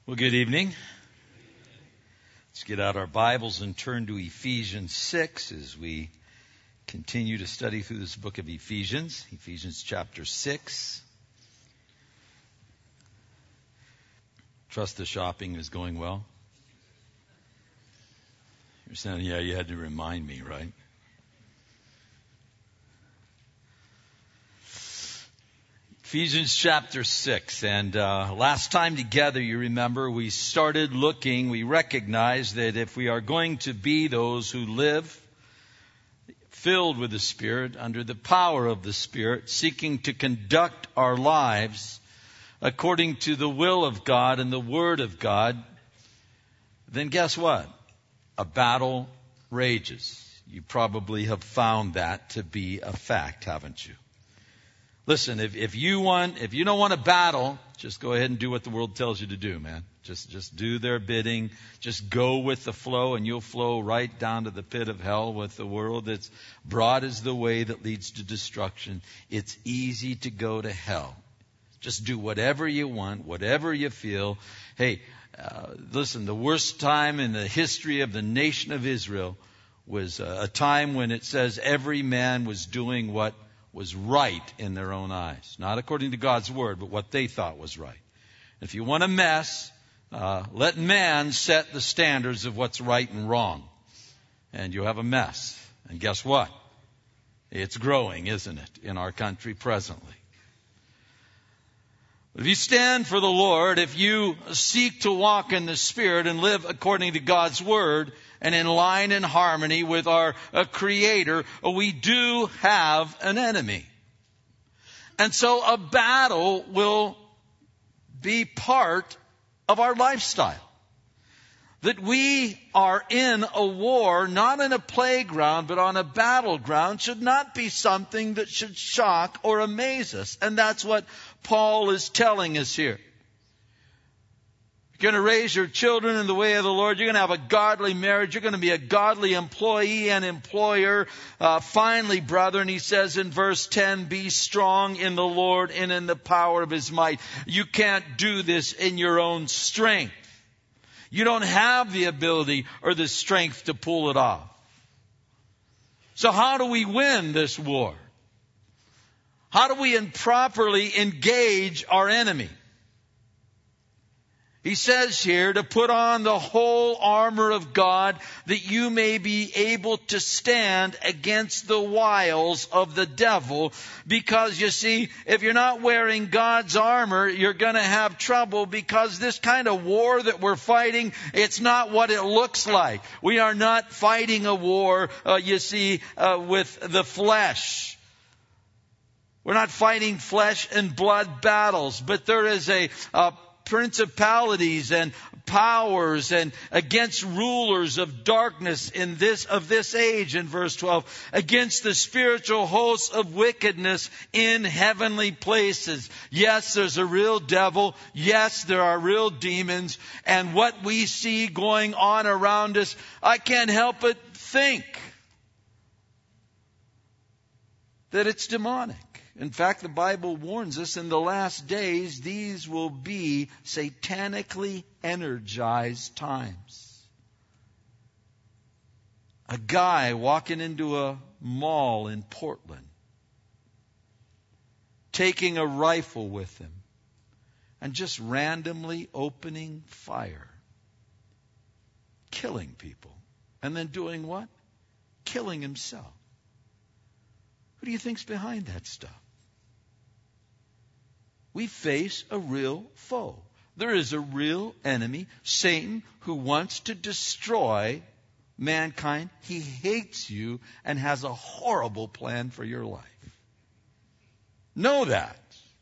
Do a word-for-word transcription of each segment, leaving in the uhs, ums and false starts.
Well, good evening. Let's get out our Bibles and turn to Ephesians six as we continue to study through this book of Ephesians. Ephesians chapter six. Trust the shopping is going well. You're saying, yeah, you had to remind me, right? Ephesians chapter six, and uh, last time together, you remember, we started looking, we recognized that if we are going to be those who live filled with the Spirit, under the power of the Spirit, seeking to conduct our lives according to the will of God and the Word of God, then guess what? A battle rages. You probably have found that to be a fact, haven't you? Listen, if, if you want, if you don't want to battle, just go ahead and do what the world tells you to do, man. Just, just do their bidding. Just go with the flow, and you'll flow right down to the pit of hell with the world. That's broad is the way that leads to destruction. It's easy to go to hell. Just do whatever you want, whatever you feel. Hey, uh, listen, the worst time in the history of the nation of Israel was uh, a time when it says every man was doing what was right in their own eyes. Not according to God's word, but what they thought was right. If you want a mess, uh, let man set the standards of what's right and wrong. And you have a mess. And guess what? It's growing, isn't it, in our country presently. If you stand for the Lord, if you seek to walk in the Spirit and live according to God's word, and in line and harmony with our uh, Creator, we do have an enemy. And so a battle will be part of our lifestyle. That we are in a war, not in a playground, but on a battleground, should not be something that should shock or amaze us. And that's what Paul is telling us here. You're going to raise your children in the way of the Lord. You're going to have a godly marriage. You're going to be a godly employee and employer. Uh, finally, brethren, he says in verse ten, be strong in the Lord and in the power of His might. You can't do this in your own strength. You don't have the ability or the strength to pull it off. So how do we win this war? How do we improperly engage our enemy? He says here to put on the whole armor of God that you may be able to stand against the wiles of the devil. Because you see, if you're not wearing God's armor, you're going to have trouble, because this kind of war that we're fighting, it's not what it looks like. We are not fighting a war, uh, you see, uh, with the flesh. We're not fighting flesh and blood battles, but there is a, a principalities and powers and against rulers of darkness in this of this age, in verse twelve, against the spiritual hosts of wickedness in heavenly places. Yes, there's a real devil. Yes, there are real demons. And what we see going on around us, I can't help but think that it's demonic. In fact, the Bible warns us in the last days, these will be satanically energized times. A guy walking into a mall in Portland, taking a rifle with him, and just randomly opening fire, killing people, and then doing what? Killing himself. Who do you think's behind that stuff? We face a real foe. There is a real enemy, Satan, who wants to destroy mankind. He hates you and has a horrible plan for your life. Know that.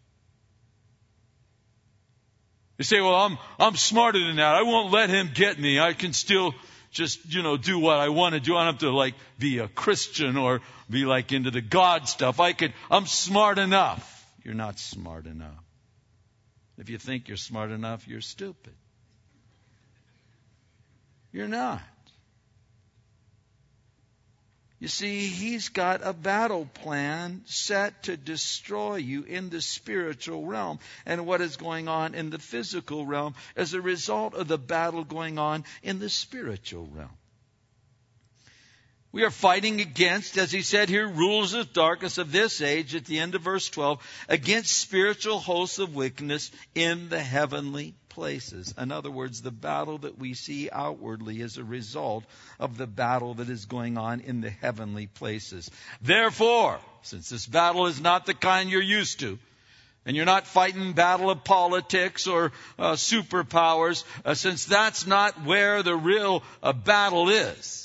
You say, well, I'm, I'm smarter than that. I won't let him get me. I can still just, you know, do what I want to do. I don't have to like be a Christian or be like into the God stuff. I could, I'm smart enough. You're not smart enough. If you think you're smart enough, you're stupid. You're not. You see, he's got a battle plan set to destroy you in the spiritual realm and what is going on in the physical realm as a result of the battle going on in the spiritual realm. We are fighting against, as he said here, rulers of darkness of this age, at the end of verse twelve, against spiritual hosts of wickedness in the heavenly places. In other words, the battle that we see outwardly is a result of the battle that is going on in the heavenly places. Therefore, since this battle is not the kind you're used to, and you're not fighting battle of politics or uh, superpowers, uh, since that's not where the real uh, battle is,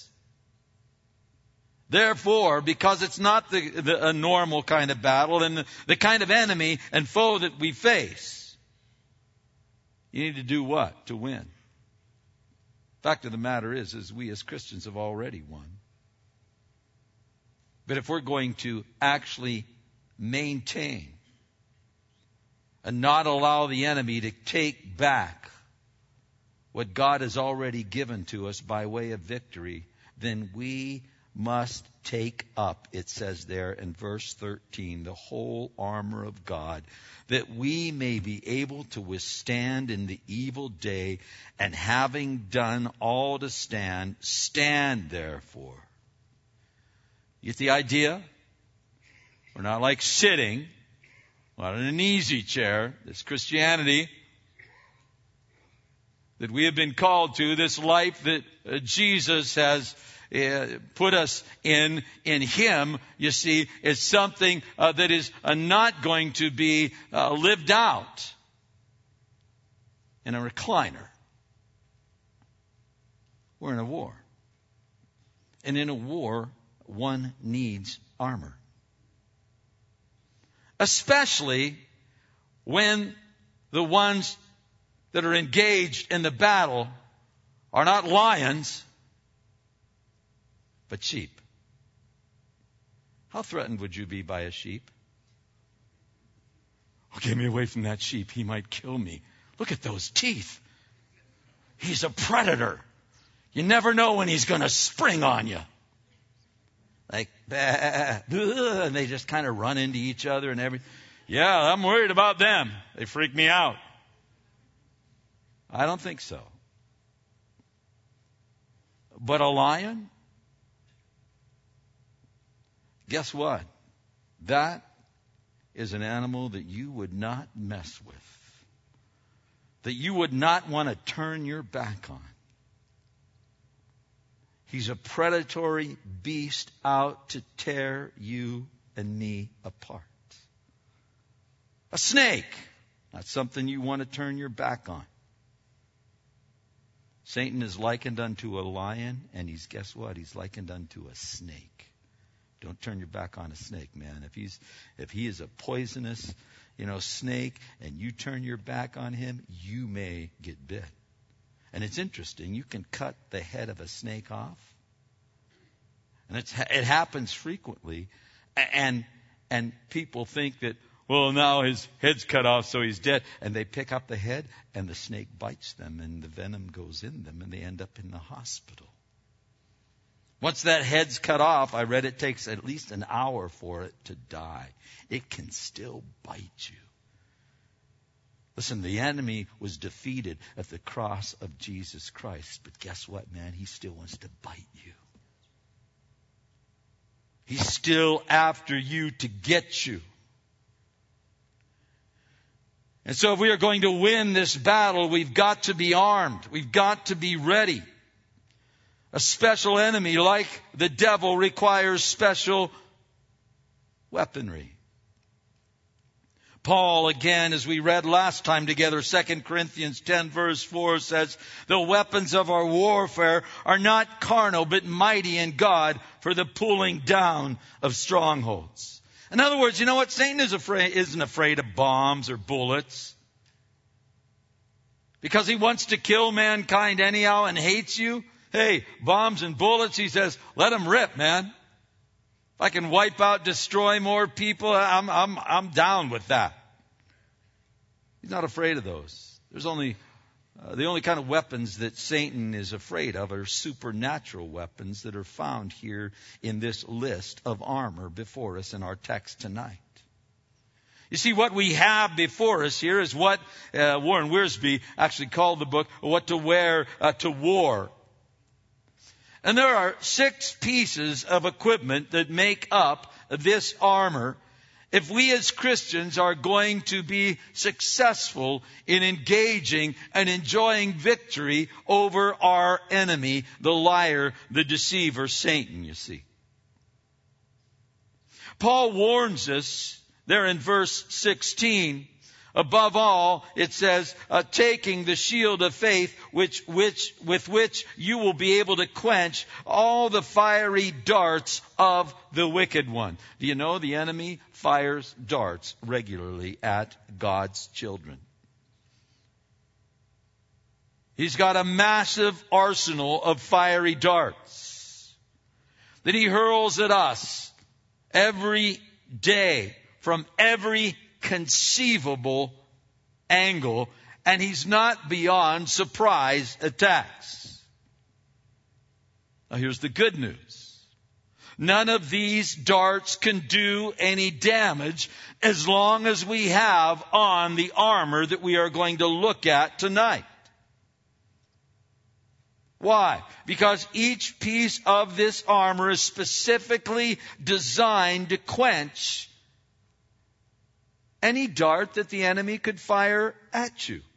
therefore, because it's not the, the, a normal kind of battle and the, the kind of enemy and foe that we face, you need to do what to win? Fact of the matter is, is we as Christians have already won. But if we're going to actually maintain and not allow the enemy to take back what God has already given to us by way of victory, then we must take up, it says there in verse thirteen, the whole armor of God, that we may be able to withstand in the evil day, and having done all to stand, stand therefore. You get the idea? We're not like sitting, not in an easy chair. This Christianity that we have been called to, this life that uh, Jesus has Uh, put us in, in Him, you see, is something uh, that is uh, not going to be uh, lived out in a recliner. We're in a war. And in a war, one needs armor. Especially when the ones that are engaged in the battle are not lions, but sheep. How threatened would you be by a sheep? Oh, get me away from that sheep. He might kill me. Look at those teeth. He's a predator. You never know when he's going to spring on you. Like, bah, bah, and they just kind of run into each other and everything. Yeah, I'm worried about them. They freak me out. I don't think so. But a lion? Guess what? That is an animal that you would not mess with. That you would not want to turn your back on. He's a predatory beast out to tear you and me apart. A snake. Not something you want to turn your back on. Satan is likened unto a lion, and he's, guess what? He's likened unto a snake. Don't turn your back on a snake, man. If he's, if he is a poisonous, you know, snake, and you turn your back on him, you may get bit. And it's interesting. You can cut the head of a snake off, and it's, it happens frequently. And and people think that, well, now his head's cut off, so he's dead. And they pick up the head, and the snake bites them, and the venom goes in them, and they end up in the hospital. Once that head's cut off, I read it takes at least an hour for it to die. It can still bite you. Listen, the enemy was defeated at the cross of Jesus Christ. But guess what, man? He still wants to bite you. He's still after you to get you. And so if we are going to win this battle, we've got to be armed. We've got to be ready. A special enemy like the devil requires special weaponry. Paul, again, as we read last time together, Second Corinthians ten verse four says, the weapons of our warfare are not carnal, but mighty in God for the pulling down of strongholds. In other words, you know what? Satan is afraid, isn't afraid of bombs or bullets. Because he wants to kill mankind anyhow and hates you. Hey, bombs and bullets, he says, let them rip, man. If I can wipe out, destroy more people, I'm, I'm, I'm down with that. He's not afraid of those. There's only Uh, the only kind of weapons that Satan is afraid of are supernatural weapons that are found here in this list of armor before us in our text tonight. You see, what we have before us here is what uh, Warren Wiersbe actually called the book, What to Wear uh, to War. And there are six pieces of equipment that make up this armor if we as Christians are going to be successful in engaging and enjoying victory over our enemy, the liar, the deceiver, Satan, you see. Paul warns us there in verse sixteen, above all, it says, uh, taking the shield of faith, which, which, with which you will be able to quench all the fiery darts of the wicked one. Do you know the enemy fires darts regularly at God's children? He's got a massive arsenal of fiery darts that he hurls at us every day from every conceivable angle, and he's not beyond surprise attacks. Now here's the good news. None of these darts can do any damage as long as we have on the armor that we are going to look at tonight. Why? Because each piece of this armor is specifically designed to quench any dart that the enemy could fire at you.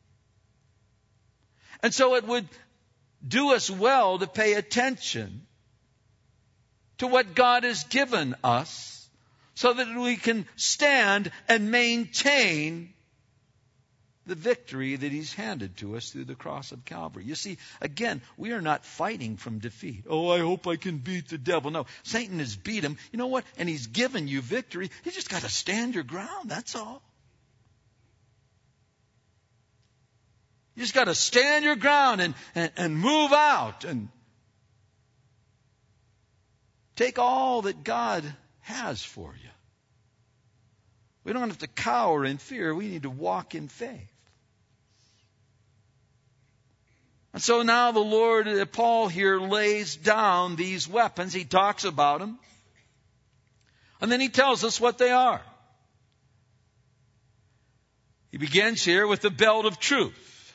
And so it would do us well to pay attention to what God has given us so that we can stand and maintain the victory that He's handed to us through the cross of Calvary. You see, again, we are not fighting from defeat. Oh, I hope I can beat the devil. No, Satan has beat him. You know what? And he's given you victory. You just got to stand your ground. That's all. You just got to stand your ground and, and, and move out and take all that God has for you. We don't have to cower in fear. We need to walk in faith. And so now the Lord, Paul here lays down these weapons. He talks about them. And then he tells us what they are. He begins here with the belt of truth.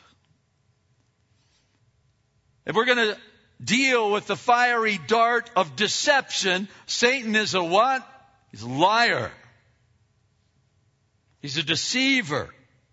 If we're going to deal with the fiery dart of deception, Satan is a what? He's a liar. He's a deceiver.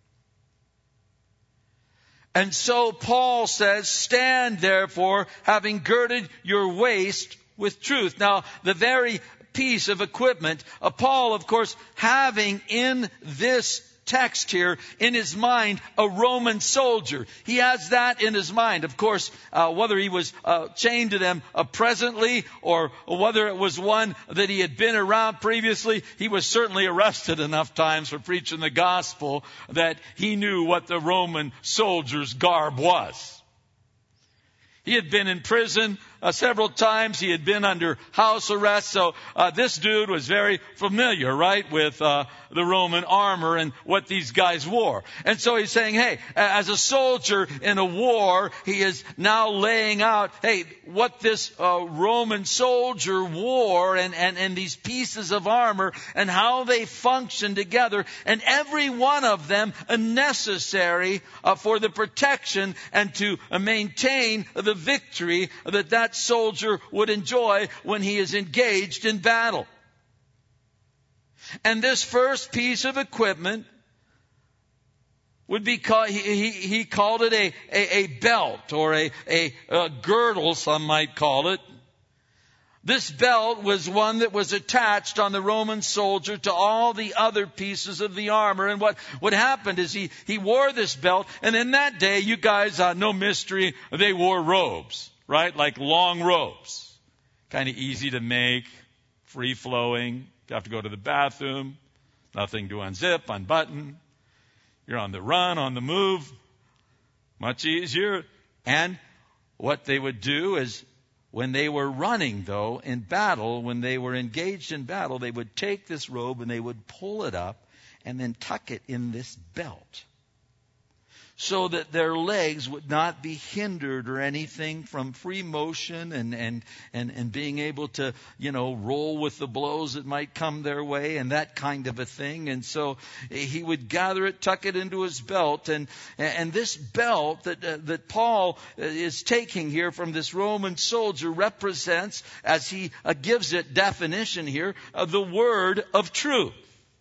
And so Paul says, stand therefore, having girded your waist with truth. Now, the very piece of equipment, uh, Paul, of course, having in this text here in his mind a Roman soldier. He has that in his mind. Of course, uh, whether he was uh, chained to them uh, presently or whether it was one that he had been around previously, he was certainly arrested enough times for preaching the gospel that he knew what the Roman soldier's garb was. He had been in prison uh, several times. He had been under house arrest. So uh, this dude was very familiar, right, with uh, the Roman armor and what these guys wore. And so he's saying, hey, as a soldier in a war, he is now laying out, hey, what this uh, Roman soldier wore and, and, and these pieces of armor and how they function together. And every one of them are necessary uh, for the protection and to uh, maintain the victory that that soldier would enjoy when he is engaged in battle. And this first piece of equipment would be called, he, he, he called it a, a, a belt or a, a, a girdle, some might call it. This belt was one that was attached on the Roman soldier to all the other pieces of the armor. And what, what happened is he, he wore this belt. And in that day, you guys, uh, no mystery, they wore robes, right? Like long robes. Kind of easy to make, free flowing. You have to go to the bathroom. Nothing to unzip, unbutton. You're on the run, on the move. Much easier. And what they would do is, when they were running, though, in battle, when they were engaged in battle, they would take this robe and they would pull it up and then tuck it in this belt. so that their legs would not be hindered or anything from free motion and, and, and, and being able to, you know, roll with the blows that might come their way and that kind of a thing. And so he would gather it, tuck it into his belt. And, and this belt that, uh, that Paul is taking here from this Roman soldier represents, as he uh, gives it definition here, of the word of truth.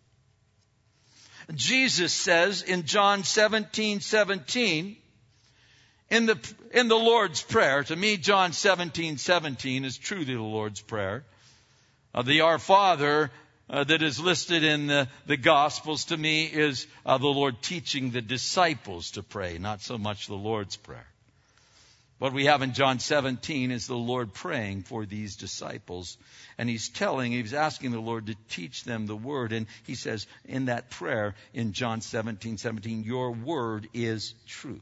Jesus says in John seventeen seventeen, in the, in the Lord's Prayer, to me John seventeen seventeen is truly the Lord's Prayer. Uh, the Our Father uh, that is listed in the, the Gospels to me is uh, the Lord teaching the disciples to pray, not so much the Lord's Prayer. What we have in John seventeen is the Lord praying for these disciples. And he's telling, he's asking the Lord to teach them the word. And he says in that prayer in John seventeen seventeen, your word is truth.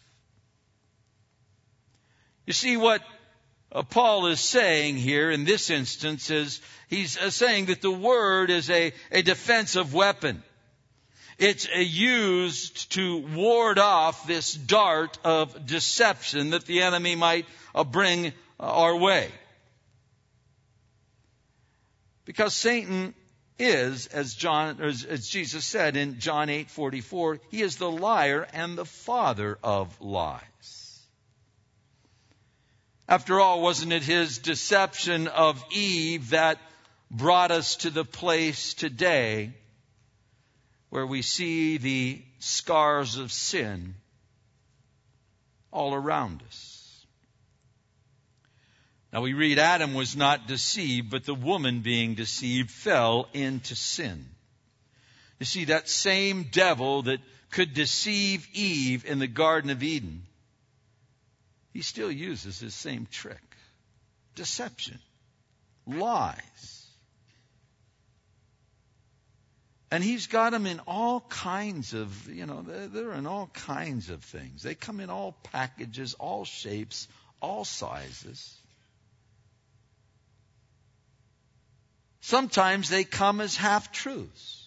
You see what uh, Paul is saying here in this instance is he's uh, saying that the word is a, a defensive weapon. It's used to ward off this dart of deception that the enemy might bring our way. Because Satan is, as John, as, as Jesus said in John eight forty-four, he is the liar and the father of lies. After all, wasn't it his deception of Eve that brought us to the place today where we see the scars of sin all around us? Now we read Adam was not deceived, but the woman being deceived fell into sin. You see, that same devil that could deceive Eve in the Garden of Eden, he still uses his same trick. Deception. Lies. And he's got them in all kinds of, you know, they're, they're in all kinds of things. They come in all packages, all shapes, all sizes. Sometimes they come as half-truths.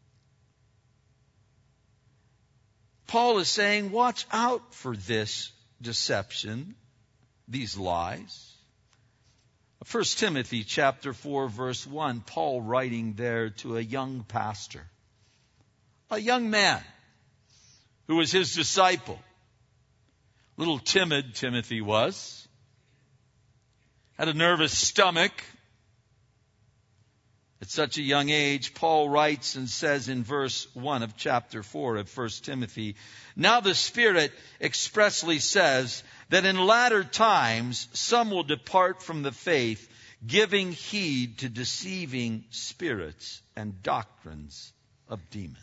Paul is saying, watch out for this deception, these lies. First Timothy chapter four verse one, Paul writing there to a young pastor, a young man who was his disciple. Little timid Timothy was, had a nervous stomach. At such a young age, Paul writes and says in verse one of chapter four of First Timothy, now the Spirit expressly says that in latter times some will depart from the faith, giving heed to deceiving spirits and doctrines of demons.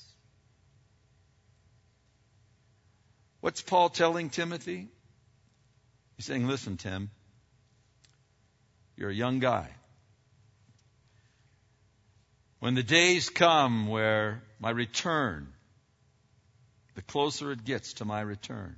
What's Paul telling Timothy? He's saying, listen, Tim, you're a young guy. When the days come where my return, the closer it gets to my return,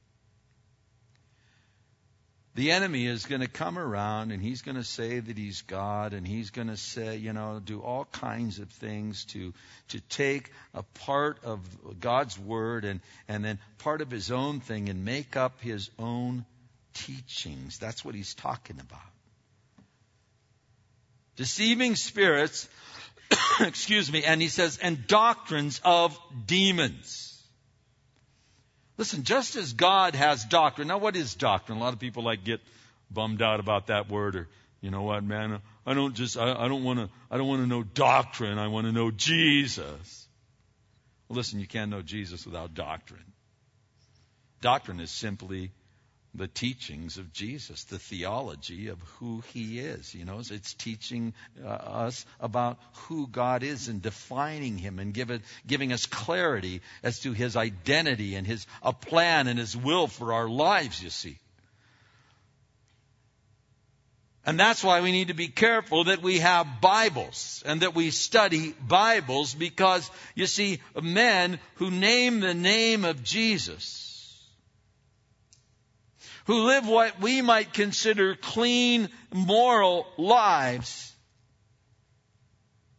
the enemy is going to come around and he's going to say that he's God, and he's going to say, you know, do all kinds of things to to take a part of God's word and, and then part of his own thing and make up his own teachings. That's what he's talking about. Deceiving spirits, excuse me, and he says, and doctrines of demons. Listen, just as God has doctrine. Now, what is doctrine? A lot of people like get bummed out about that word, or you know what, man? I don't just I, I don't want to I don't want to know doctrine. I want to know Jesus. Well, listen, you can't know Jesus without doctrine. Doctrine is simply the teachings of Jesus, the theology of who he is. You know, it's teaching uh, us about who God is and defining him and give it, giving us clarity as to his identity and his a plan and his will for our lives, you see. And that's why we need to be careful that we have Bibles and that we study Bibles, because, you see, men who name the name of Jesus, who live what we might consider clean, moral lives,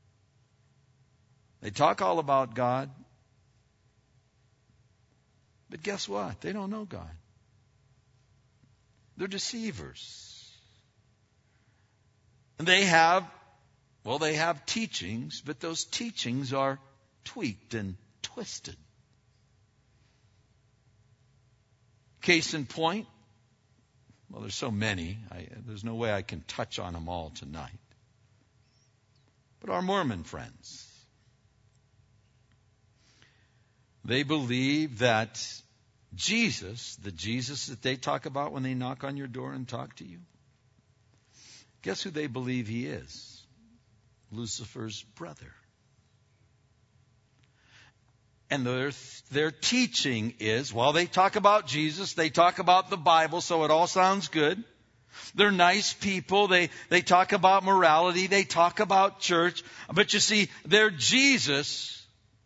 they talk all about God, But guess what? They don't know God. They're deceivers. And they have, well, they have teachings, but those teachings are tweaked and twisted. Case in point, well, there's so many. I, there's no way I can touch on them all tonight. But our Mormon friends, they believe that Jesus, the Jesus that they talk about when they knock on your door and talk to you, guess who they believe he is? Lucifer's brother. And their, their teaching is, while they talk about Jesus, they talk about the Bible, so it all sounds good. They're nice people. They, they talk about morality. They talk about church. But you see, their Jesus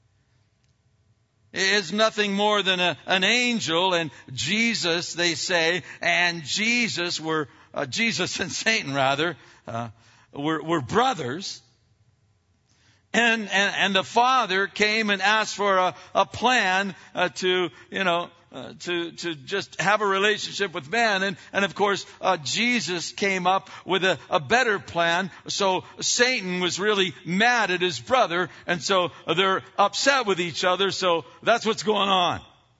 is nothing more than a, an angel. And Jesus, they say, and Jesus were, uh, Jesus and Satan rather, uh, were, were brothers. And, and, and the Father came and asked for a, a plan uh, to, you know, uh, to, to just have a relationship with man. And, and of course, uh, Jesus came up with a, a better plan. So Satan was really mad at his brother. And so they're upset with each other. So that's what's going on.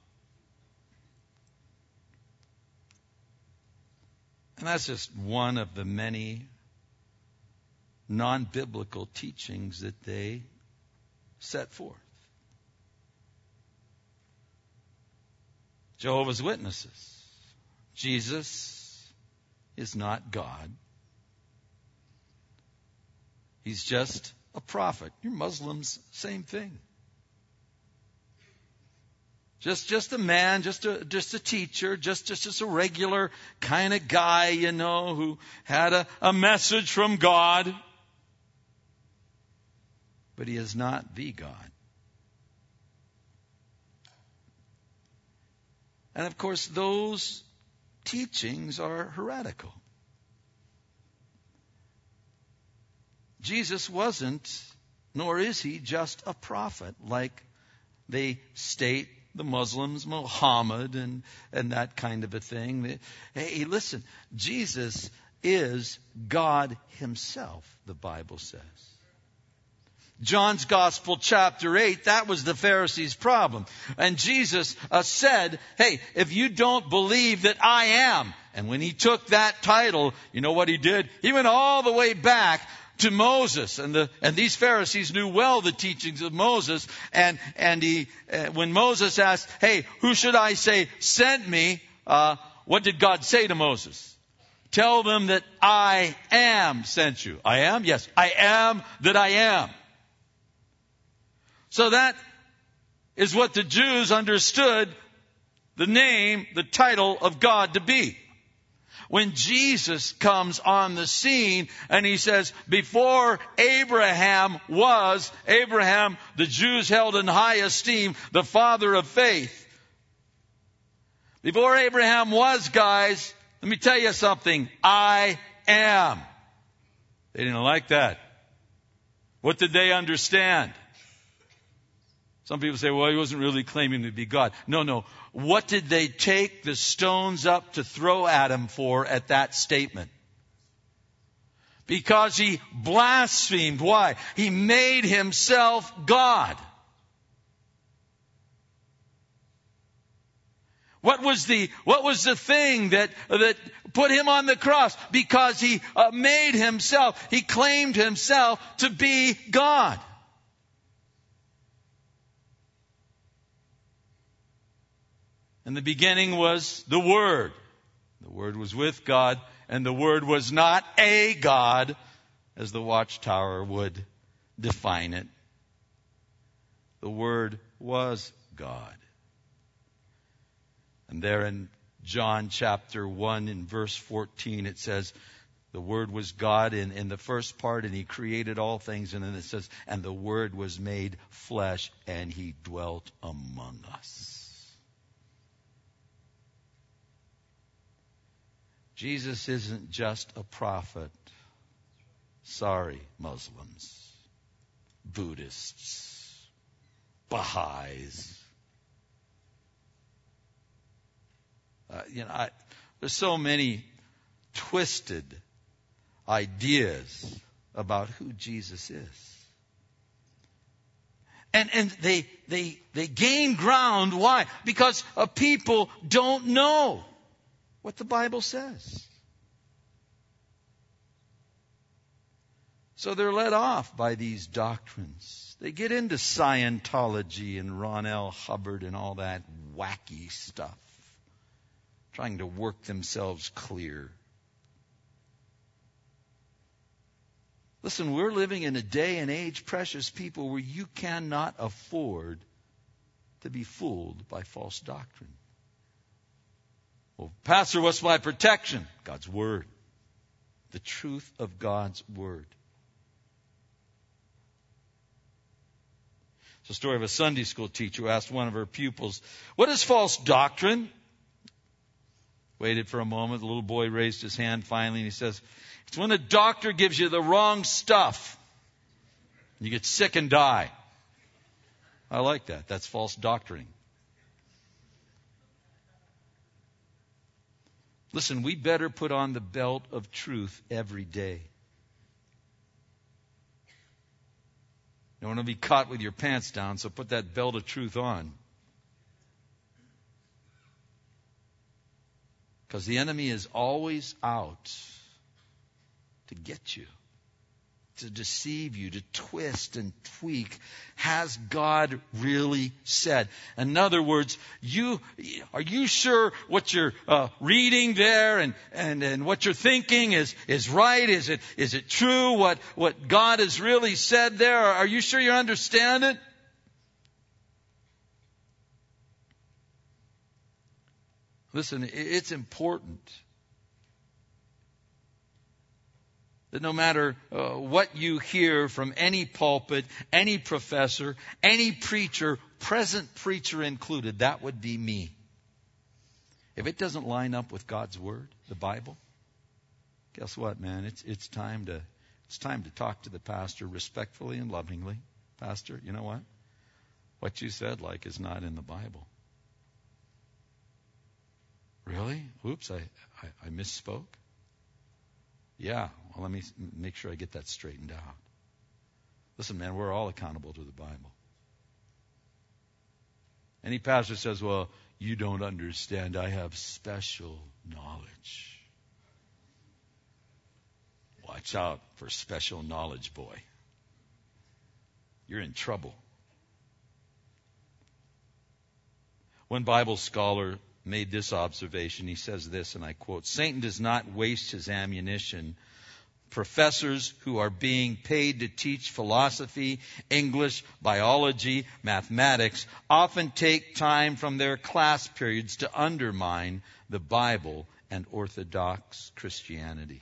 And that's just one of the many non-biblical teachings that they set forth. Jehovah's Witnesses. Jesus is not God. He's just a prophet. Your Muslims, same thing. Just, just a man, just a, just a teacher, just, just, just a regular kind of guy, you know, who had a, a message from God. But he is not the God. And of course, those teachings are heretical. Jesus wasn't, nor is he, just a prophet like they state the Muslims, Muhammad, and, and that kind of a thing. Hey, listen, Jesus is God himself, the Bible says. John's Gospel, chapter eight, that was the Pharisees' problem. And Jesus uh, said, hey, if you don't believe that I am, and when he took that title, you know what he did? He went all the way back to Moses, and the and these Pharisees knew well the teachings of Moses. And and he, uh, when Moses asked, "Hey, who should I say sent me?" Uh, what did God say to Moses? Tell them that I am sent you. I am, yes, I am that I am. So that is what the Jews understood the name, the title of God to be. When Jesus comes on the scene and he says, before Abraham was, Abraham, the Jews held in high esteem, the father of faith. Before Abraham was, guys, let me tell you something, I am. They didn't like that. What did they understand? Some people say, well, he wasn't really claiming to be God. No, no. What did they take the stones up to throw at him for at that statement? Because he blasphemed. Why? He made himself God. What was the, what was the thing that, that put him on the cross? Because he uh, made himself, he claimed himself to be God. In the beginning was the Word. The Word was with God, and the Word was not a God, as the Watchtower would define it. The Word was God. And there in John chapter one in verse fourteen it says, the Word was God in, in the first part, and He created all things. And then it says, and the Word was made flesh, and He dwelt among us. Jesus isn't just a prophet. Sorry, Muslims, Buddhists, Baha'is. Uh, you know, I, there's so many twisted ideas about who Jesus is. And, and they, they, they gain ground. Why? Because uh, people don't know what the Bible says. So they're led off by these doctrines. They get into Scientology and Ron L. Hubbard and all that wacky stuff, trying to work themselves clear. Listen, we're living in a day and age, precious people, where you cannot afford to be fooled by false doctrine. Well, Pastor, what's my protection? God's Word. The truth of God's Word. It's a story of a Sunday school teacher who asked one of her pupils, "What is false doctrine?" Waited for a moment. The little boy raised his hand finally and he says, "It's when a doctor gives you the wrong stuff. You get sick and die." I like that. That's false doctrine. Listen, we better put on the belt of truth every day. You don't want to be caught with your pants down, so put that belt of truth on. Because the enemy is always out to get you, to deceive you, to twist and tweak. Has God really said? In other words, you are you sure what you're uh, reading there and, and, and what you're thinking is, is right? Is it is it true what, what God has really said there? Are you sure you understand it? Listen, it's important that no matter uh, what you hear from any pulpit, any professor, any preacher, present preacher included, that would be me. If it doesn't line up with God's Word, the Bible, guess what, man? It's it's time to it's time to talk to the pastor respectfully and lovingly. Pastor, you know what? What you said like is not in the Bible. Really? Oops, I, I, I misspoke. Yeah, well, let me make sure I get that straightened out. Listen, man, we're all accountable to the Bible. Any pastor says, "Well, you don't understand. I have special knowledge." Watch out for special knowledge, boy. You're in trouble. One Bible scholar made this observation. He says this, and I quote, "Satan does not waste his ammunition. Professors who are being paid to teach philosophy, English, biology, mathematics often take time from their class periods to undermine the Bible and Orthodox Christianity."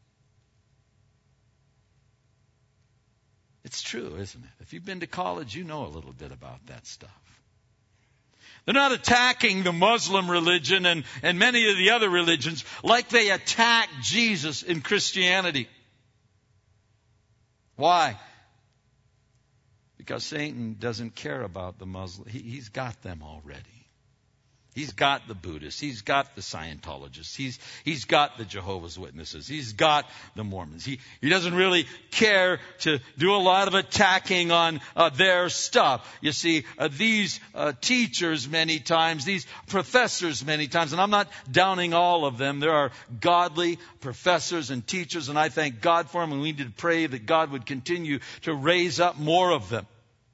It's true, isn't it? If you've been to college, you know a little bit about that stuff. They're not attacking the Muslim religion and, and many of the other religions like they attack Jesus in Christianity. Why? Because Satan doesn't care about the Muslim. He, he's got them already. He's got the Buddhists. He's got the Scientologists. He's, he's got the Jehovah's Witnesses. He's got the Mormons. He, he doesn't really care to do a lot of attacking on uh, their stuff. You see, uh, these uh, teachers many times, these professors many times, and I'm not downing all of them. There are godly professors and teachers, and I thank God for them, and we need to pray that God would continue to raise up more of them.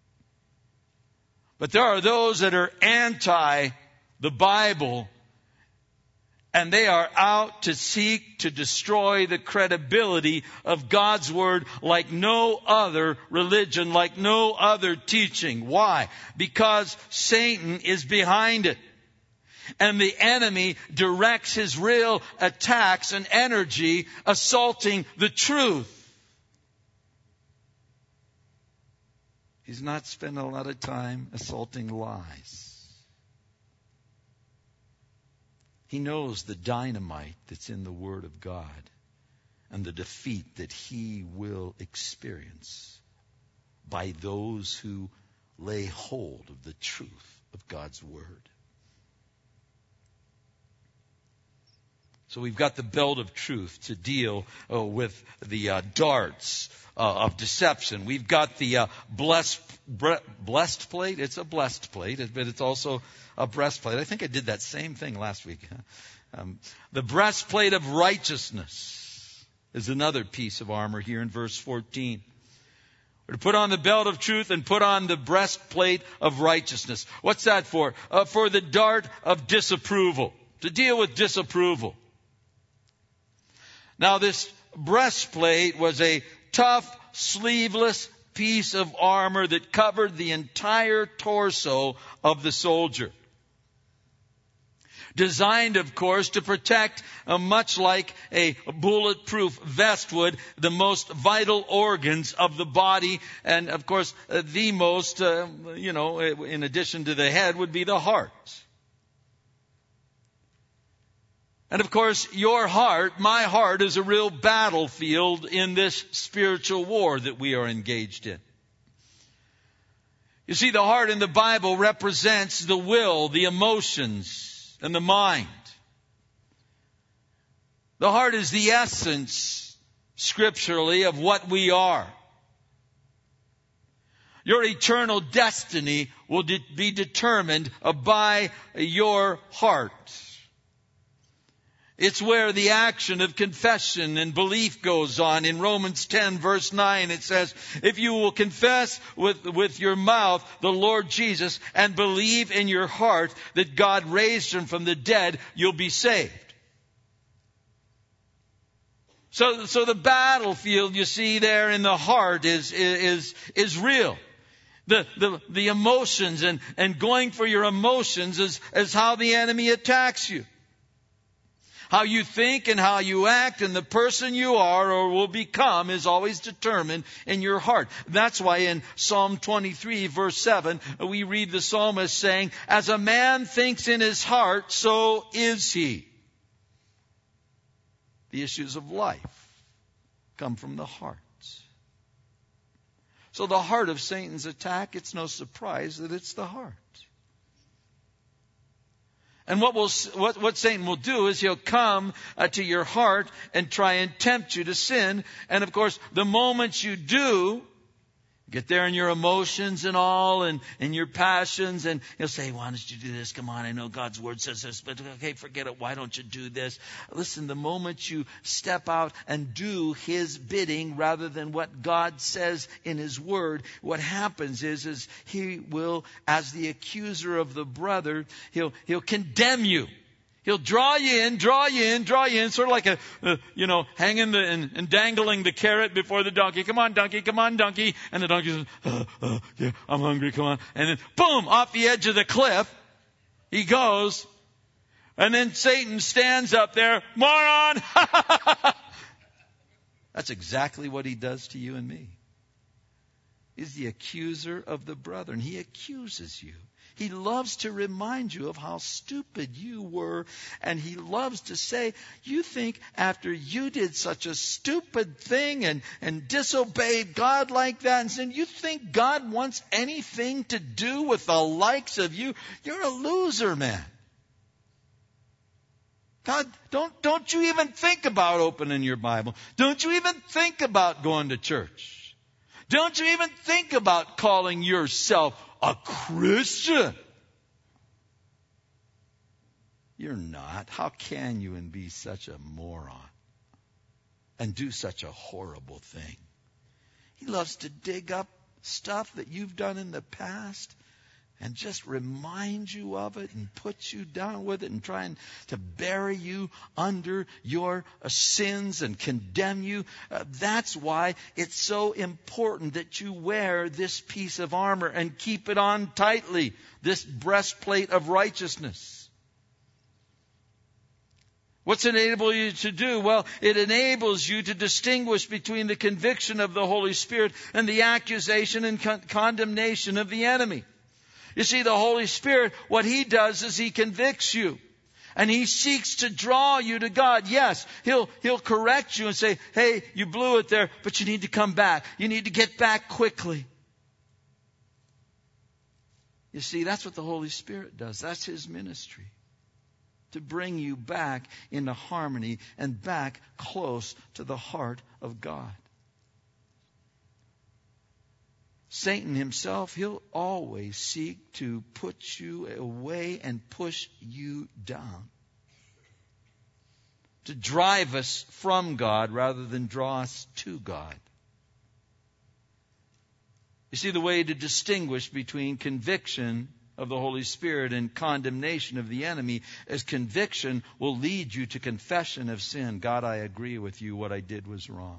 But there are those that are anti the Bible, and they are out to seek to destroy the credibility of God's Word like no other religion, like no other teaching. Why? Because Satan is behind it. And the enemy directs his real attacks and energy assaulting the truth. He's not spending a lot of time assaulting lies. He knows the dynamite that's in the Word of God and the defeat that he will experience by those who lay hold of the truth of God's Word. So we've got the belt of truth to deal uh, with the uh, darts uh, of deception. We've got the uh, blessed, bre- blessed plate. It's a blessed plate, but it's also a breastplate. I think I did that same thing last week. Um, the breastplate of righteousness is another piece of armor here in verse fourteen. We're to put on the belt of truth and put on the breastplate of righteousness. What's that for? Uh, for the dart of disapproval. To deal with disapproval. Now this breastplate was a tough, sleeveless piece of armor that covered the entire torso of the soldier. Designed, of course, to protect, uh, much like a bulletproof vest would, the most vital organs of the body. And, of course, uh, the most, uh, you know, in addition to the head, would be the heart. And, of course, your heart, my heart, is a real battlefield in this spiritual war that we are engaged in. You see, the heart in the Bible represents the will, the emotions, and the mind. The heart is the essence, scripturally, of what we are. Your eternal destiny will de- be determined by your heart. It's where the action of confession and belief goes on. In Romans ten, verse nine, it says, if you will confess with, with your mouth the Lord Jesus and believe in your heart that God raised him from the dead, you'll be saved. So, so the battlefield you see there in the heart is, is, is real. The, the, the emotions and, and going for your emotions is, is how the enemy attacks you. How you think and how you act and the person you are or will become is always determined in your heart. That's why in Psalm twenty-three, verse seven, we read the psalmist saying, as a man thinks in his heart, so is he. The issues of life come from the heart. So the heart of Satan's attack, it's no surprise that it's the heart. And what will what, what Satan will do is he'll come uh, to your heart and try and tempt you to sin. And of course, the moment you do, get there in your emotions and all and, and your passions, and he'll say, why don't you do this? Come on, I know God's word says this, but okay, forget it. Why don't you do this? Listen, the moment you step out and do his bidding rather than what God says in his word, what happens is, is he will, as the accuser of the brother, he'll, he'll condemn you. He'll draw you in, draw you in, draw you in, sort of like a, uh, you know, hanging the, and, and dangling the carrot before the donkey. Come on, donkey, come on, donkey. And the donkey says, uh, uh, yeah, I'm hungry, come on. And then, boom, off the edge of the cliff, he goes. And then Satan stands up there, moron! That's exactly what he does to you and me. He's the accuser of the brother, and he accuses you. He loves to remind you of how stupid you were. And he loves to say, you think after you did such a stupid thing and, and disobeyed God like that and said, you think God wants anything to do with the likes of you? You're a loser, man. God, don't, don't you even think about opening your Bible. Don't you even think about going to church. Don't you even think about calling yourself a Christian. You're not. How can you and be such a moron and do such a horrible thing? He loves to dig up stuff that you've done in the past and just remind you of it and put you down with it and trying to bury you under your uh, sins and condemn you. Uh, that's why it's so important that you wear this piece of armor and keep it on tightly, this breastplate of righteousness. What's it enable you to do? Well, it enables you to distinguish between the conviction of the Holy Spirit and the accusation and con- condemnation of the enemy. You see, the Holy Spirit, what he does is he convicts you. And he seeks to draw you to God. Yes, he'll, he'll correct you and say, hey, you blew it there, but you need to come back. You need to get back quickly. You see, that's what the Holy Spirit does. That's his ministry. to bring you back into harmony and back close to the heart of God. Satan himself, he'll always seek to put you away and push you down. To drive us from God rather than draw us to God. You see, the way to distinguish between conviction of the Holy Spirit and condemnation of the enemy is conviction will lead you to confession of sin. God, I agree with you. What I did was wrong.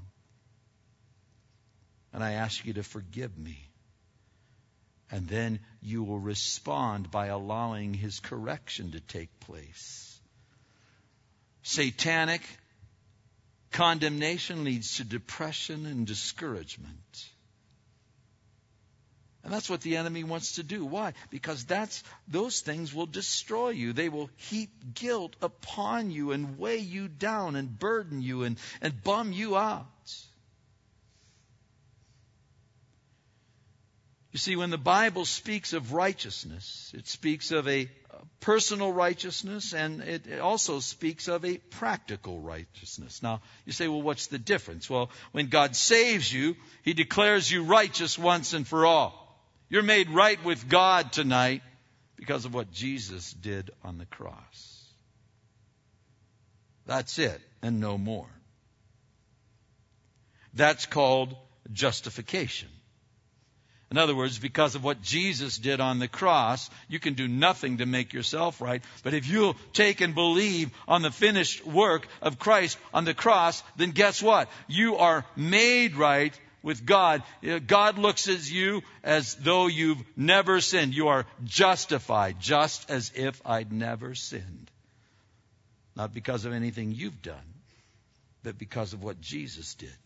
And I ask you to forgive me. And then you will respond by allowing His correction to take place. Satanic condemnation leads to depression and discouragement. And that's what the enemy wants to do. Why? Because that's those things will destroy you. They will heap guilt upon you and weigh you down and burden you and, and bum you out. You see, when the Bible speaks of righteousness, it speaks of a personal righteousness and it also speaks of a practical righteousness. Now, you say, well, what's the difference? Well, when God saves you, He declares you righteous once and for all. You're made right with God tonight because of what Jesus did on the cross. That's it, and no more. That's called justification. In other words, because of what Jesus did on the cross, you can do nothing to make yourself right. But if you'll take and believe on the finished work of Christ on the cross, then guess what? You are made right with God. God looks at you as though you've never sinned. You are justified, just as if I'd never sinned. Not because of anything you've done, but because of what Jesus did.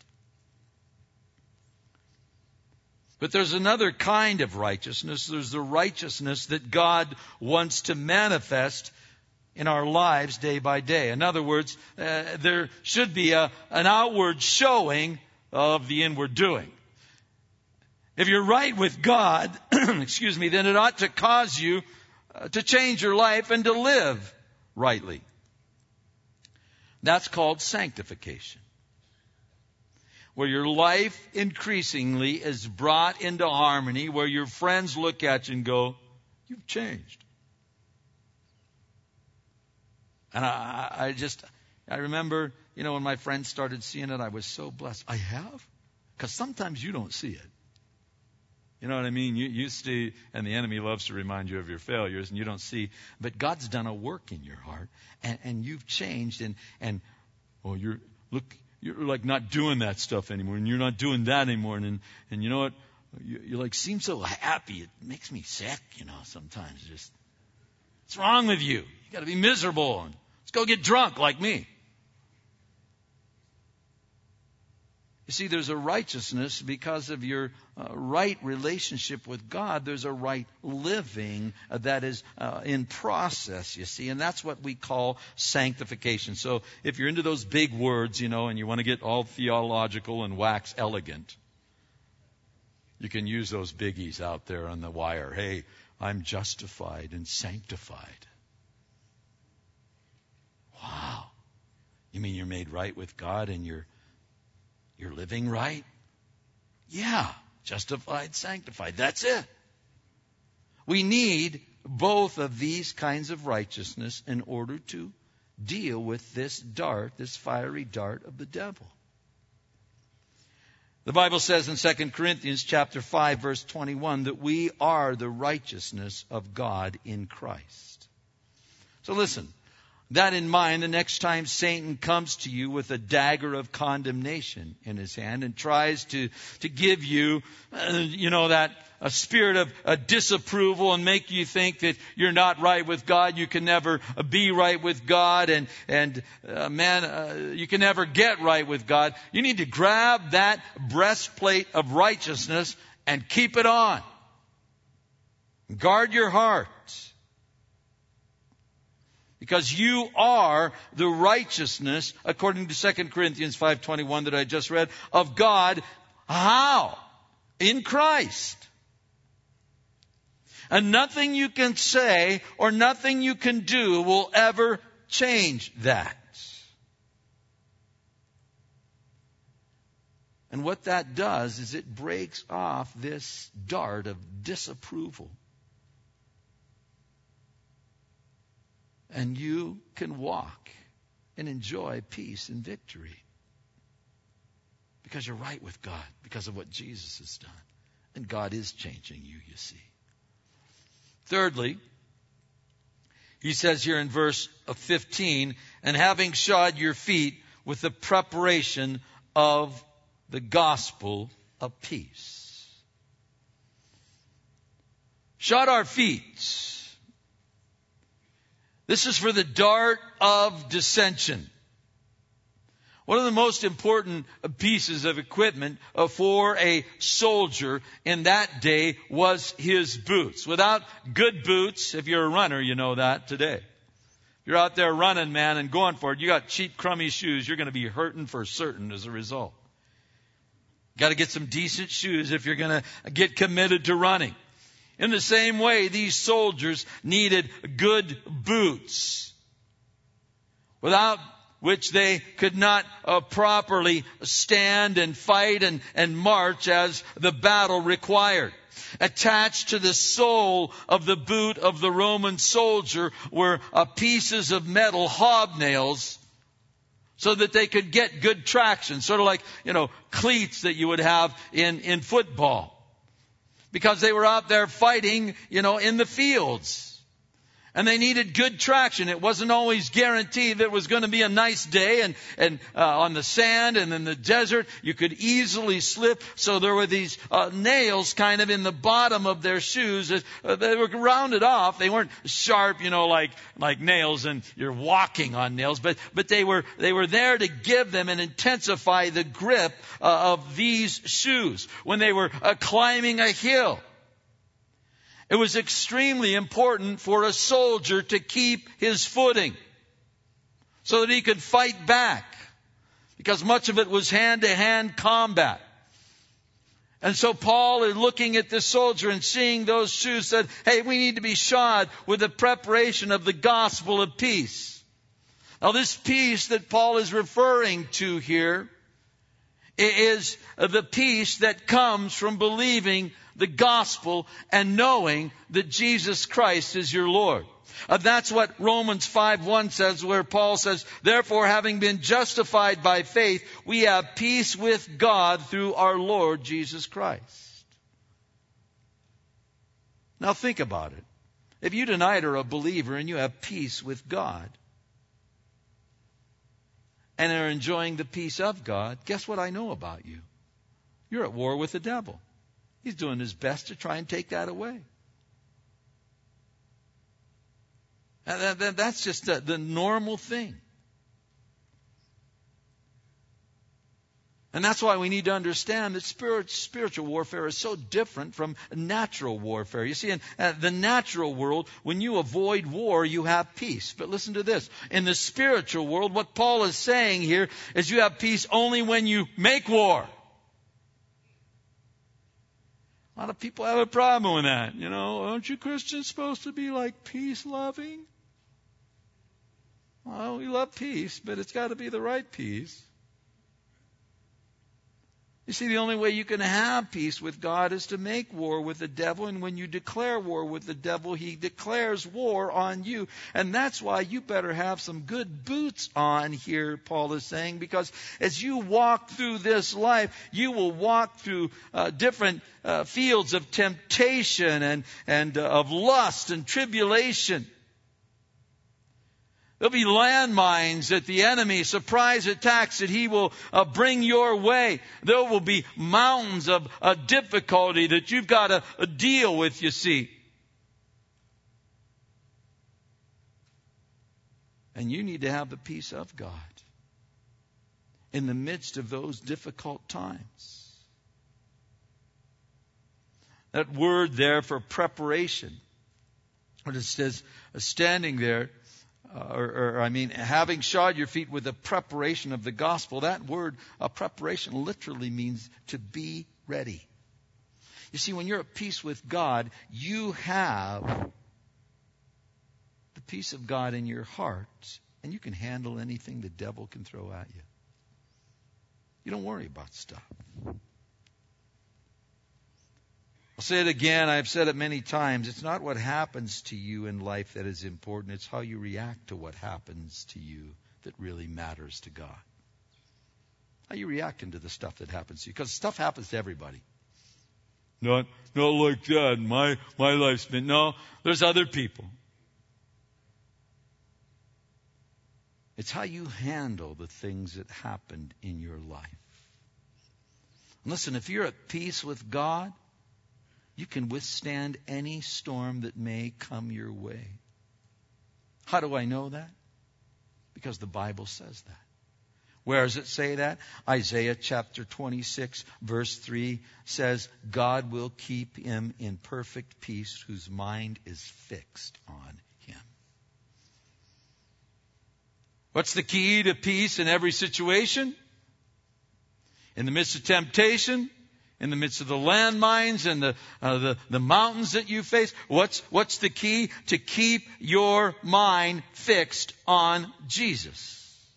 But there's another kind of righteousness. There's the righteousness that God wants to manifest in our lives day by day. In other words, uh, there should be a, an outward showing of the inward doing. If you're right with God, excuse me, then it ought to cause you uh, to change your life and to live rightly. That's called sanctification. Where your life increasingly is brought into harmony, where your friends look at you and go, you've changed. And I, I just, I remember, you know, when my friends started seeing it, I was so blessed. I have? Because sometimes you don't see it. You know what I mean? You, you see, and the enemy loves to remind you of your failures, and you don't see. But God's done a work in your heart, and, and you've changed, and, and, oh, you're, look, you're like not doing that stuff anymore, and you're not doing that anymore. And and you know what? You, you like seem so happy. It makes me sick, you know, sometimes. Just, what's wrong with you? You got to be miserable. And let's go get drunk like me. You see, there's a righteousness because of your uh, right relationship with God. There's a right living uh, that is uh, in process, you see. And that's what we call sanctification. So if you're into those big words, you know, and you want to get all theological and wax elegant, you can use those biggies out there on the wire. Hey, I'm justified and sanctified. Wow. You mean you're made right with God and you're You're living right? Yeah. Justified, sanctified. That's it. We need both of these kinds of righteousness in order to deal with this dart, this fiery dart of the devil. The Bible says in Second Corinthians chapter five, verse twenty-one, that we are the righteousness of God in Christ. So listen. That in mind, the next time Satan comes to you with a dagger of condemnation in his hand and tries to, to give you, uh, you know, that a spirit of uh, disapproval and make you think that you're not right with God, you can never uh, be right with God, and, and uh, man, uh, you can never get right with God, you need to grab that breastplate of righteousness and keep it on. Guard your heart. Because you are the righteousness, according to Second Corinthians five twenty-one that I just read, of God. How? In Christ. And nothing you can say or nothing you can do will ever change that. And what that does is it breaks off this dart of disapproval. And you can walk and enjoy peace and victory. Because you're right with God, because of what Jesus has done. And God is changing you, you see. Thirdly, he says here in verse fifteen, and having shod your feet with the preparation of the gospel of peace. Shod our feet. This is for the dart of dissension. One of the most important pieces of equipment for a soldier in that day was his boots. Without good boots, if you're a runner, you know that today. If you're out there running, man, and going for it, you got cheap, crummy shoes, you're going to be hurting for certain as a result. Got to get some decent shoes if you're going to get committed to running. In the same way, these soldiers needed good boots, without which they could not uh, properly stand and fight and, and march as the battle required. Attached to the sole of the boot of the Roman soldier were uh, pieces of metal, hobnails, so that they could get good traction, sort of like, you know, cleats that you would have in, in football. Because they were out there fighting, you know, in the fields. And they needed good traction. It wasn't always guaranteed that it was going to be a nice day and, and uh, on the sand and in the desert. You could easily slip. So there were these uh, nails kind of in the bottom of their shoes. Uh, they were rounded off. They weren't sharp, you know, like like nails and you're walking on nails. But but they were they were there to give them and intensify the grip uh, of these shoes when they were uh, climbing a hill. It was extremely important for a soldier to keep his footing so that he could fight back, because much of it was hand-to-hand combat. And so Paul is looking at this soldier and seeing those shoes, said, hey, we need to be shod with the preparation of the gospel of peace. Now this peace that Paul is referring to here is the peace that comes from believing the gospel and knowing that Jesus Christ is your Lord. Uh, that's what Romans five one says, where Paul says, therefore, having been justified by faith, we have peace with God through our Lord Jesus Christ. Now think about it. If you tonight are a believer and you have peace with God and are enjoying the peace of God, guess what I know about you? You're at war with the devil. He's doing his best to try and take that away. And that's just the, the normal thing. And that's why we need to understand that spirit, spiritual warfare is so different from natural warfare. You see, in uh, the natural world, when you avoid war, you have peace. But listen to this. In the spiritual world, what Paul is saying here is you have peace only when you make war. A lot of people have a problem with that. You know, aren't you Christians supposed to be like peace-loving? Well, we love peace, but it's got to be the right peace. You see, the only way you can have peace with God is to make war with the devil. And when you declare war with the devil, he declares war on you. And that's why you better have some good boots on here, Paul is saying. Because as you walk through this life, you will walk through uh, different uh, fields of temptation and, and uh, of lust and tribulation. There'll be landmines that the enemy, surprise attacks that he will uh, bring your way. There will be mountains of uh, difficulty that you've got to uh, deal with, you see. And you need to have the peace of God in the midst of those difficult times. That word there for preparation, when it says uh, standing there, Uh, or, or, I mean, having shod your feet with the preparation of the gospel. That word, uh, preparation, literally means to be ready. You see, when you're at peace with God, you have the peace of God in your heart, and you can handle anything the devil can throw at you. You don't worry about stuff. I'll say it again. I've said it many times. It's not what happens to you in life that is important. It's how you react to what happens to you that really matters to God. How you reacting to the stuff that happens to you. Because stuff happens to everybody. Not, not like that. My, my life's been... No, there's other people. It's how you handle the things that happened in your life. And listen, if you're at peace with God, you can withstand any storm that may come your way. How do I know that? Because the Bible says that. Where does it say that? Isaiah chapter twenty-six, verse three says, God will keep him in perfect peace whose mind is fixed on him. What's the key to peace in every situation? In the midst of temptation, in the midst of the landmines and the, uh, the the mountains that you face, what's what's the key? To keep your mind fixed on Jesus.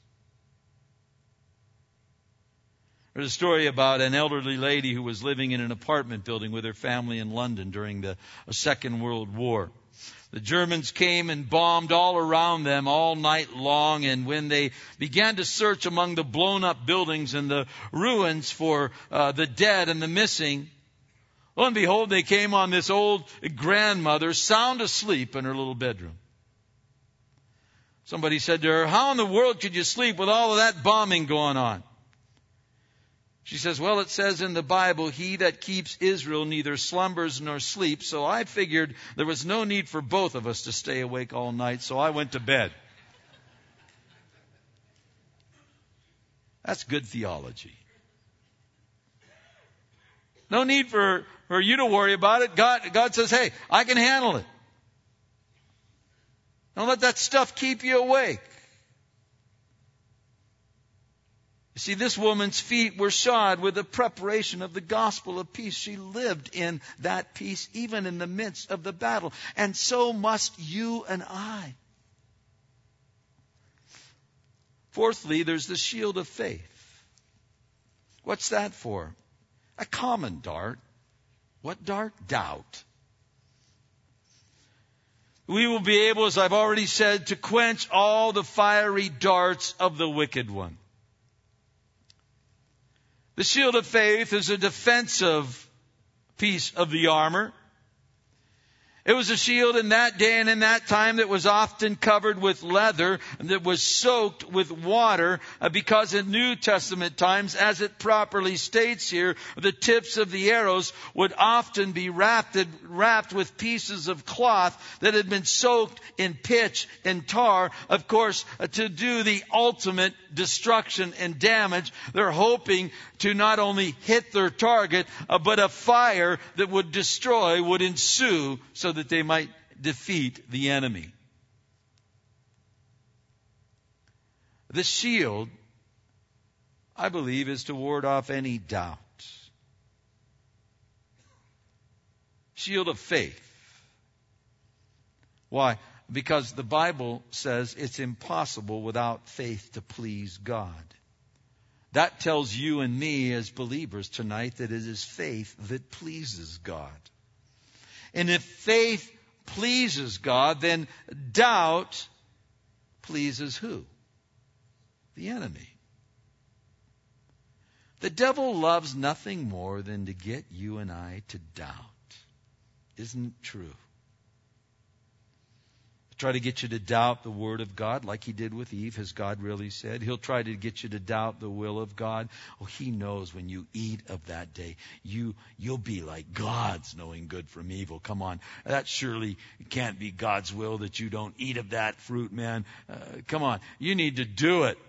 There's a story about an elderly lady who was living in an apartment building with her family in London during the Second World War. The Germans came and bombed all around them all night long, and when they began to search among the blown up buildings and the ruins for uh, the dead and the missing, lo and behold, they came on this old grandmother sound asleep in her little bedroom. Somebody said to her, how in the world could you sleep with all of that bombing going on? She says, well, it says in the Bible, he that keeps Israel neither slumbers nor sleeps. So I figured there was no need for both of us to stay awake all night, so I went to bed. That's good theology. No need for, for you to worry about it. God, God says, hey, I can handle it. Don't let that stuff keep you awake. You see, this woman's feet were shod with the preparation of the gospel of peace. She lived in that peace even in the midst of the battle. And so must you and I. Fourthly, there's the shield of faith. What's that for? A common dart. What dart? Doubt. We will be able, as I've already said, to quench all the fiery darts of the wicked one. The shield of faith is a defensive piece of the armor. It was a shield in that day and in that time that was often covered with leather and that was soaked with water uh, because in New Testament times, as it properly states here, the tips of the arrows would often be wrapped, wrapped with pieces of cloth that had been soaked in pitch and tar, of course, uh, to do the ultimate destruction and damage. They're hoping to not only hit their target, uh, but a fire that would destroy would ensue so that they might defeat the enemy. The shield, I believe, is to ward off any doubt. Shield of faith. Why? Because the Bible says it's impossible without faith to please God. That tells you and me as believers tonight that it is faith that pleases God. And if faith pleases God, then doubt pleases who? The enemy. The devil loves nothing more than to get you and I to doubt. Isn't it true? Try to get you to doubt the Word of God like he did with Eve. Has God really said? He'll try to get you to doubt the will of God. Oh, he knows when you eat of that day, you, you'll be like God's knowing good from evil. Come on. That surely can't be God's will that you don't eat of that fruit, man. Uh, come on. You need to do it.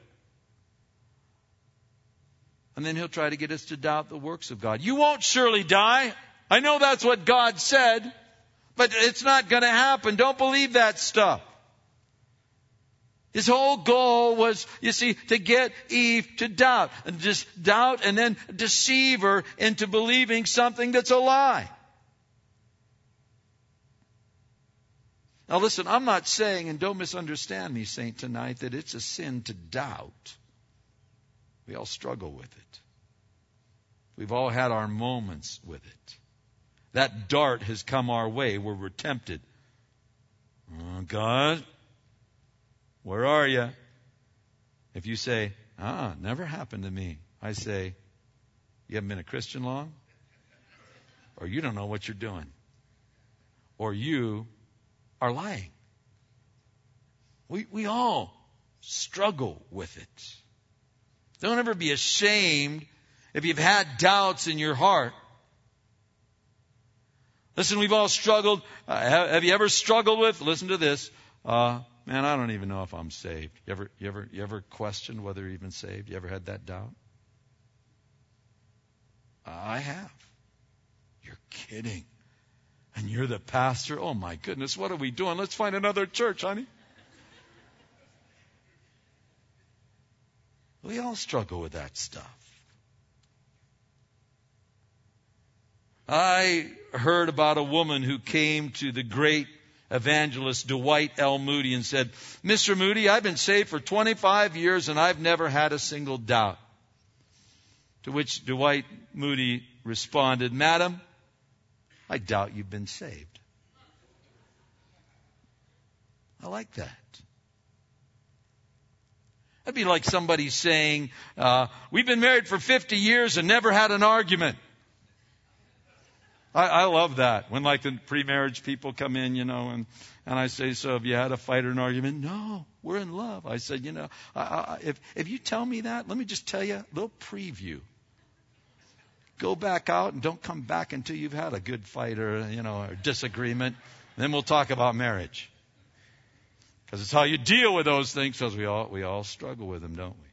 And then he'll try to get us to doubt the works of God. You won't surely die. I know that's what God said. But it's not going to happen. Don't believe that stuff. His whole goal was, you see, to get Eve to doubt. And just doubt and then deceive her into believing something that's a lie. Now listen, I'm not saying, and don't misunderstand me, saint, tonight, that it's a sin to doubt. We all struggle with it. We've all had our moments with it. That dart has come our way where we're tempted. Oh, God, where are you? If you say, ah, never happened to me, I say, you haven't been a Christian long? Or you don't know what you're doing. Or you are lying. We, we all struggle with it. Don't ever be ashamed if you've had doubts in your heart. Listen, we've all struggled. Uh, have, have you ever struggled with, listen to this, uh, man, I don't even know if I'm saved. You ever, you ever, you ever questioned whether you're even saved? You ever had that doubt? Uh, I have. You're kidding. And you're the pastor? Oh my goodness, what are we doing? Let's find another church, honey. We all struggle with that stuff. I heard about a woman who came to the great evangelist Dwight L. Moody and said, Mister Moody, I've been saved for twenty-five years and I've never had a single doubt. To which Dwight Moody responded, Madam, I doubt you've been saved. I like that. That'd be like somebody saying, uh, we've been married for fifty years and never had an argument. I, I love that. When like the pre-marriage people come in, you know, and, and I say, so have you had a fight or an argument? No, we're in love. I said, you know, I, I, if, if you tell me that, let me just tell you a little preview. Go back out and don't come back until you've had a good fight or, you know, or disagreement. Then we'll talk about marriage. Because it's how you deal with those things, because we all, we all struggle with them, don't we?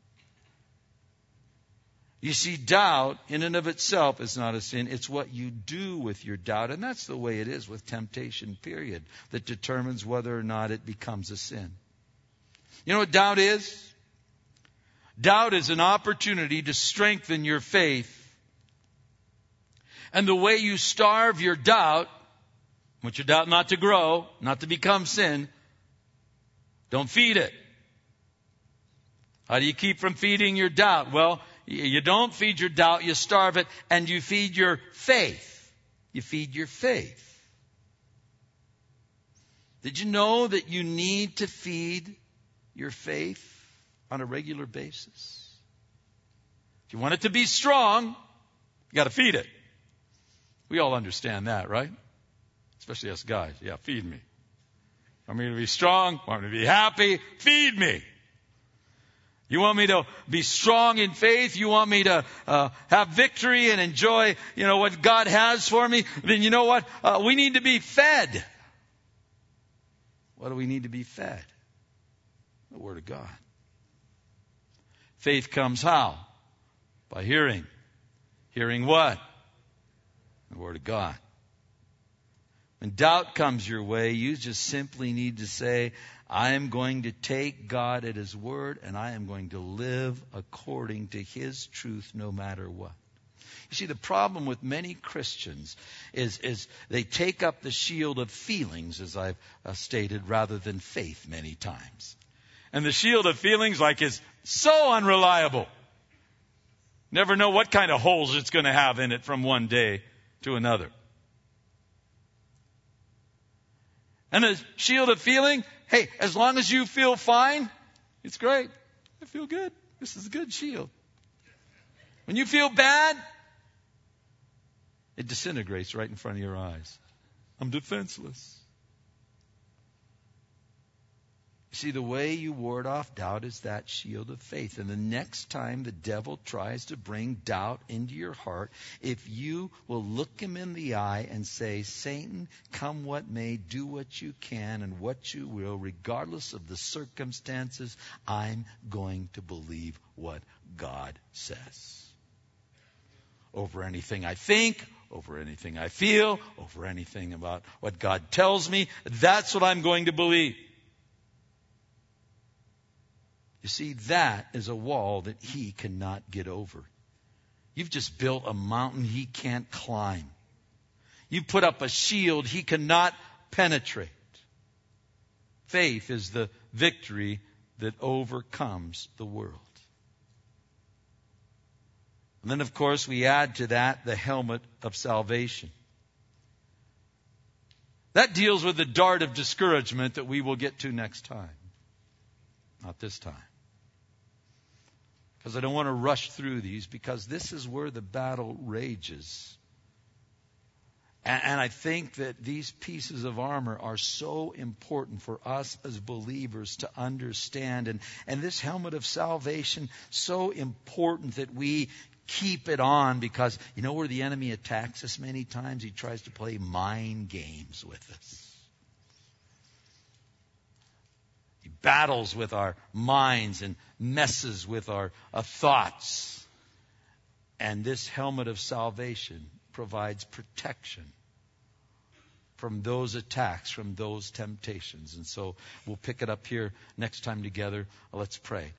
You see, doubt in and of itself is not a sin. It's what you do with your doubt. And that's the way it is with temptation, period, that determines whether or not it becomes a sin. You know what doubt is? Doubt is an opportunity to strengthen your faith. And the way you starve your doubt, want your doubt not to grow, not to become sin, don't feed it. How do you keep from feeding your doubt? Well, you don't feed your doubt, you starve it, and you feed your faith. You feed your faith. Did you know that you need to feed your faith on a regular basis? If you want it to be strong, you got to feed it. We all understand that, right? Especially us guys. Yeah, feed me. Want me to be strong? Want me to be happy? Feed me. You want me to be strong in faith? You want me to uh, have victory and enjoy, you know, what God has for me? Then you know what? Uh, we need to be fed. What do we need to be fed? The Word of God. Faith comes how? By hearing. Hearing what? The Word of God. When doubt comes your way, you just simply need to say, I am going to take God at His word and I am going to live according to His truth no matter what. You see, the problem with many Christians is, is they take up the shield of feelings, as I've uh, stated, rather than faith many times. And the shield of feelings, like, is so unreliable. Never know what kind of holes it's going to have in it from one day to another. And the shield of feeling, hey, as long as you feel fine, it's great. I feel good. This is a good shield. When you feel bad, it disintegrates right in front of your eyes. I'm defenseless. You see, the way you ward off doubt is that shield of faith. And the next time the devil tries to bring doubt into your heart, if you will look him in the eye and say, Satan, come what may, do what you can and what you will, regardless of the circumstances, I'm going to believe what God says. Over anything I think, over anything I feel, over anything about what God tells me, that's what I'm going to believe. You see, that is a wall that he cannot get over. You've just built a mountain he can't climb. You put up a shield he cannot penetrate. Faith is the victory that overcomes the world. And then, of course, we add to that the helmet of salvation. That deals with the dart of discouragement that we will get to next time. Not this time. Because I don't want to rush through these, because this is where the battle rages. And, and I think that these pieces of armor are so important for us as believers to understand. And, and this helmet of salvation, so important that we keep it on, because you know where the enemy attacks us many times? He tries to play mind games with us. He battles with our minds and messes with our uh, thoughts. And this helmet of salvation provides protection from those attacks, from those temptations. And so we'll pick it up here next time together. Let's pray.